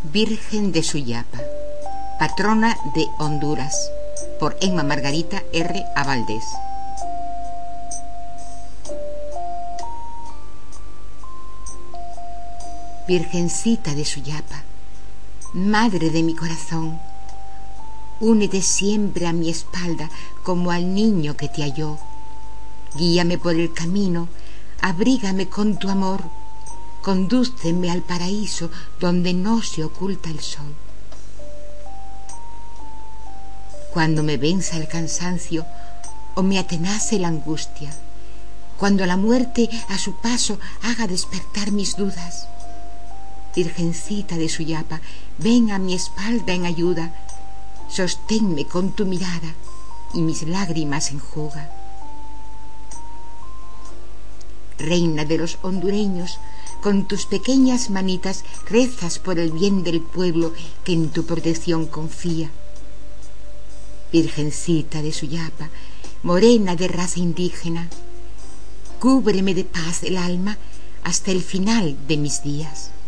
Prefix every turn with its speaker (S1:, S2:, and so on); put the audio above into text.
S1: Virgen de Suyapa, patrona de Honduras, por Emma Margarita R. A. Valdés. Virgencita de Suyapa, madre de mi corazón, únete siempre a mi espalda como al niño que te halló. Guíame por el camino, abrígame con tu amor, condúceme al paraíso donde no se oculta el sol. Cuando me venza el cansancio o me atenace la angustia, cuando la muerte a su paso haga despertar mis dudas, Virgencita de Suyapa, ven a mi espalda en ayuda, sosténme con tu mirada y mis lágrimas enjuga. Reina de los hondureños, con tus pequeñas manitas rezas por el bien del pueblo que en tu protección confía. Virgencita de Suyapa, morena de raza indígena, cúbreme de paz el alma hasta el final de mis días.